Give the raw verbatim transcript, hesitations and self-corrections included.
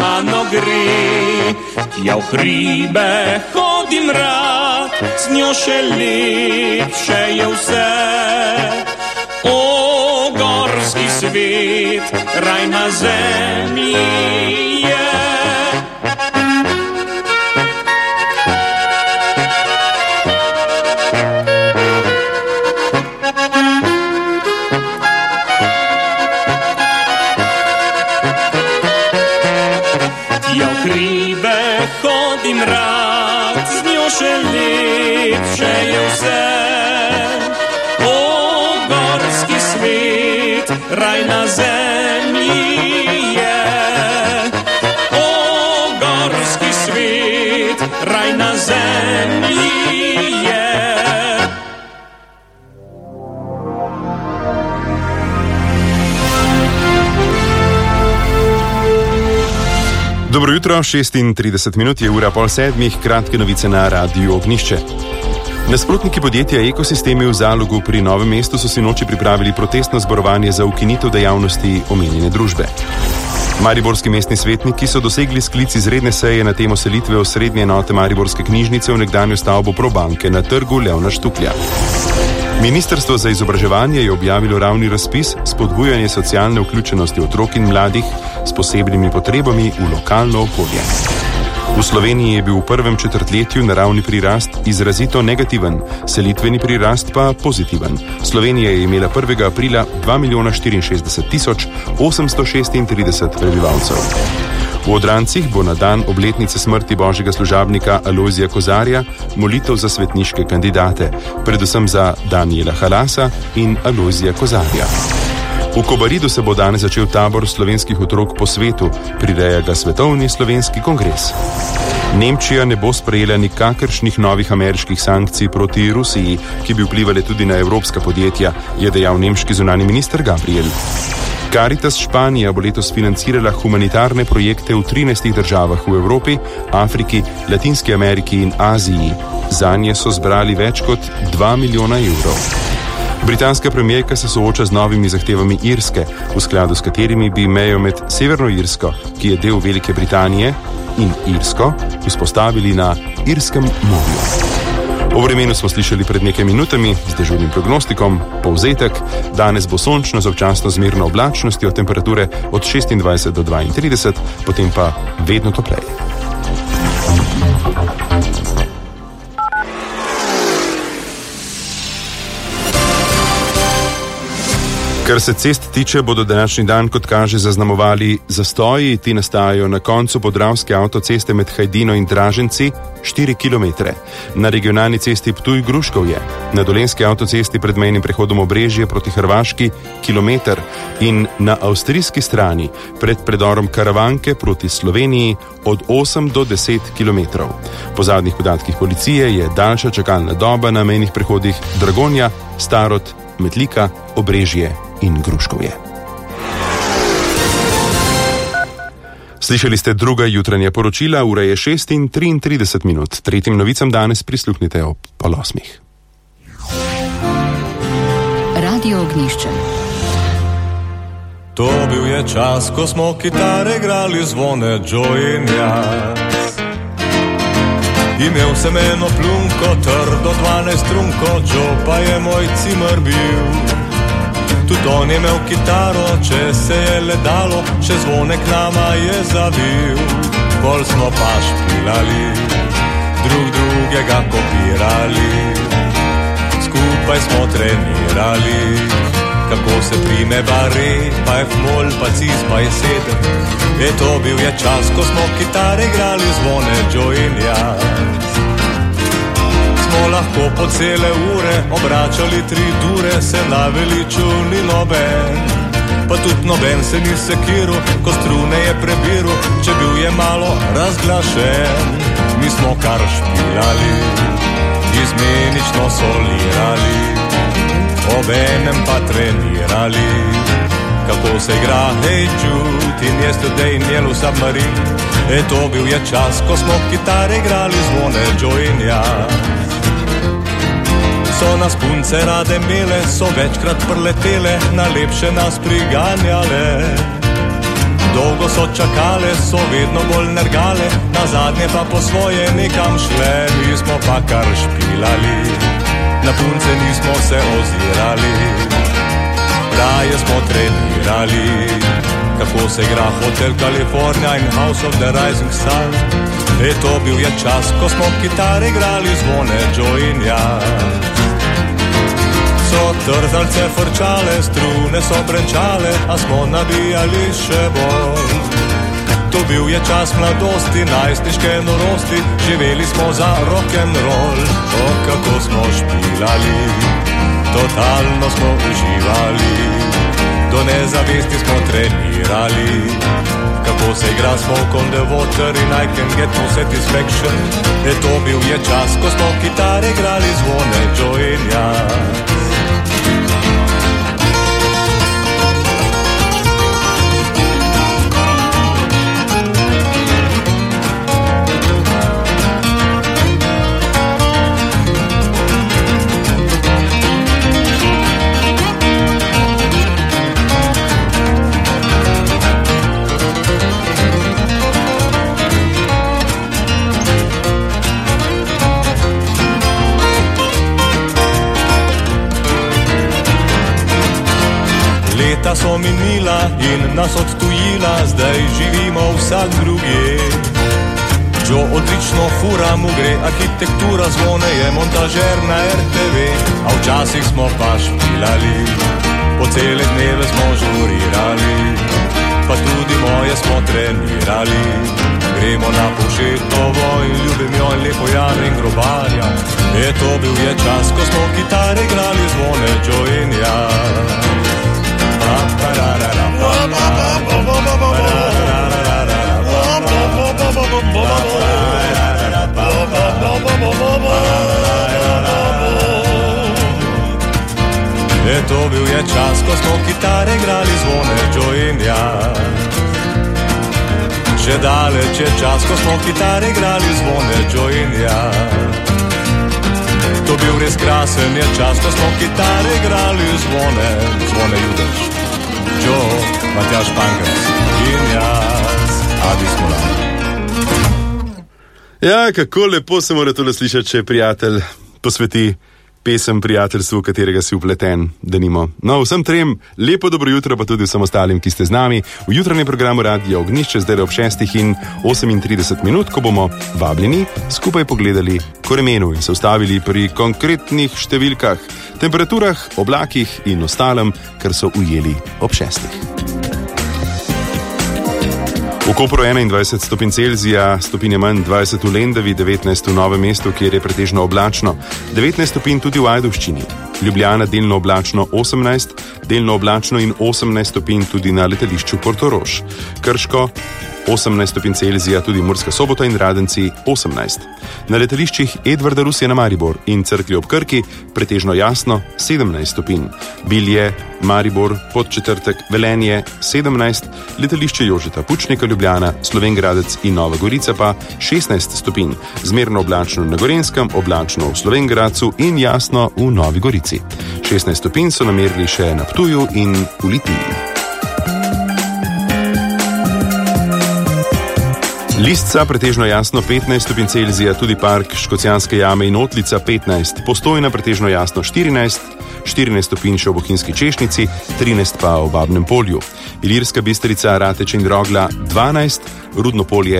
mano gre. Tja v hribe hodim rad, z njo še lepše je vse. O, gorski svet, raj na zemlji je. Ja v hribe hodim rad, z njo še lepše je vse. O, gorski svet, raj na zemlji je. O, gorski svet, raj na zemlji je. Dobro jutro, šestintrideset minut je ura pol sedmih, kratke novice na Radiu Ognjišče. Nasprotniki podjetja Ekosistemi v Zalogu pri Novem mestu so sinoči pripravili protestno zborovanje za ukinitev dejavnosti omenjene družbe. Mariborski mestni svetniki so dosegli sklic izredne seje na temo selitve osrednje enote Mariborske knjižnice v nekdanjo stavbo Probanke na trgu Leona Štuklja. Ministrstvo za izobraževanje je objavilo javni razpis spodbujanje socialne vključenosti otrok in mladih s posebnimi potrebami v lokalno okolje. V Sloveniji je bil v prvem četrtletju naravni prirast izrazito negativen, selitveni prirast pa pozitiven. Slovenija je imela prvega aprila dva milijona štiriinšestdeset tisoč osemsto šestintrideset prebivalcev. V Odrancih bo na dan obletnice smrti božjega služabnika Alojzija Kozarja molitev za svetniške kandidate, predvsem za Danijela Halasa in Alojzija Kozarja. V Kobaridu se bo danes začel tabor slovenskih otrok po svetu, prireja ga Svetovni slovenski kongres. Nemčija ne bo sprejela nikakršnih novih ameriških sankcij proti Rusiji, ki bi vplivali tudi na evropska podjetja, je dejal nemški zunani minister Gabriel. Caritas Španija bo letos financirala humanitarne projekte v trinajstih državah v Evropi, Afriki, Latinski Ameriki in Aziji. Zanje so zbrali več kot dva milijona evrov. Britanska premijerka se sooča z novimi zahtevami Irske, v skladu s katerimi bi mejo med Severno Irsko, ki je del Velike Britanije, in Irsko vzpostavili na Irskem morju. O vremenu smo slišali pred nekaj minutami z dežurnim prognostikom. Povzetek: danes bo sončno z občasno zmerno oblačnostjo, temperature od šestindvajset do dvaintrideset, potem pa vedno topleje. Kar se cest tiče, bodo današnji dan, kot kaže, zaznamovali zastoji. Ti nastajajo na koncu podravske avtoceste med Hajdino in Draženci, štiri kilometre. Na regionalni cesti Ptuj-Gruškovje, na dolenski avtocesti pred mejnim prehodom Obrežje proti Hrvaški, kilometer, in na avstrijski strani pred predorom Karavanke proti Sloveniji od osem do deset kilometrov. Po zadnjih podatkih policije je daljša čakalna doba na mejnih prehodih Dragonja, Starod, Metlika, Obrežje in Gruškovje. Slišali ste druga jutranja poročila, ura je šest in triintrideset minut. Tretjim novicam danes prisluhnite ob pol osmih. Radio Ognjišče. To bil je čas, ko smo kitare igrali zvone Joe in jaz. Imel sem eno plunko, trdo dvanajst strunko, Joe pa je moj cimer bil. Tudi on je imel kitaro, če se je le dalo, še zvonek nama je zavil. Bolj smo pa špilali, drug drugega kopirali, skupaj smo trenirali, kako se prime bare, pa je fmol, pa cis, pa je sedem. E to bil je čas, ko smo kitare igrali zvone Joe in jaz. Smo lahko po cele ure obračali tri dure, se naveličil ni noben, pa tudi noben se ni sekiru, ko strune je prebiru, če bil je malo razglašen. Mi smo kar špilali, izmenično solirali, obenem pa trenirali, kako se igra Hey Jude in Yesterday in Yellow Submarine. E to bil je čas, ko smo kitare igrali zvone Joe in jaz. So nas punce rade imele, so večkrat prletele, najlepše nas priganjale. Dolgo so čakale, so vedno bolj nergale, na zadnje pa po svoje nekam šle, mi smo pa kar špilali, na punce nismo se ozirali, raje smo trenirali, kako se igra Hotel California in House of the Rising Sun. E to bil je čas, ko smo kitare igrali, zvone Joe in jaz. So trzalce frčale, strune so brenčale, a smo nabijali še bolj. To bil je čas mladosti, najstniške norosti, živeli smo za rock'n'roll. O, kako smo špilali, totalno smo uživali, do nezavesti smo trenirali, kako se igra smoke on the water in I can get no satisfaction. E to bil je čas, ko smo kitare igrali, zvone Joe in jaz. Leta so minila in nas odtujila, zdaj živimo vsak drugi. Joe odlično fura, mu gre arhitektura, zvone je montažer na R T V, a včasih smo pa špilali, po cele dneve smo žurirali, pa tudi moje smo trenirali. Gremo na Povšetovo in ljubim jo in lepo Jana in grobarja. E to bil je čas, ko smo kitare igrali, zvone Joe in jaz. E to bil je čas, ko smo kitare igrali, zvone Joe in jaz. Še daleč je čas, ko smo kitare igrali, zvone Joe in jaz. To bil res krasen je čas, ko smo kitare igrali, zvone, zvone Judež, Joe, Matjaž Pankras in jaz, Adi Smolar. Ja, kako lepo se mora tole slišati, če prijatelj posveti pesem prijateljstvu, katerega si upleten, denimo. No, vsem trem lepo dobro jutro, pa tudi vsem ostalim, ki ste z nami v jutranjem programu Radio Ognjišče, zdaj ob šestih in osemintrideset minut, ko bomo vabljeni skupaj pogledali koremenu in se ustavili pri konkretnih številkah, temperaturah, oblakih in ostalem, kar so ujeli ob šestih. V Kopru enaindvajset stopinj Celzija, stopinje manj dvajset v Lendavi, devetnajst v Novem mestu, kjer je pretežno oblačno, devetnajst stopinj tudi v Ajdovščini. Ljubljana delno oblačno osemnajst, delno oblačno in osemnajst stopinj tudi na letališču Portorož. Krško osemnajst stopinj Celzija, tudi Murska Sobota in Radenci osemnajst. Na letališčih Edvarda Rusija na Maribor in Cerklje ob Krki pretežno jasno sedemnajst stopinj. Bilje, Maribor, Podčetrtek, Velenje sedemnajst, letališče Jožeta Pučnika Ljubljana, Slovenj Gradec in Nova Gorica pa šestnajst stopinj. Zmerno oblačno na Gorenjskem, oblačno v Slovenj Gradcu in jasno v Novi Gorici. šestnajst stopinj so namerili še na Ptuju in v Litiji. Listca pretežno jasno petnajst stopinj Celzija, tudi park Škocjanske jame in Otlica petnajst, Postojna pretežno jasno štirinajst, štirinajst stopinj še v Bohinjski Češnjici, trinajst pa v Babnem Polju. Ilirska Bistrica, Rateč in Rogla dvanajst, Rudno Polje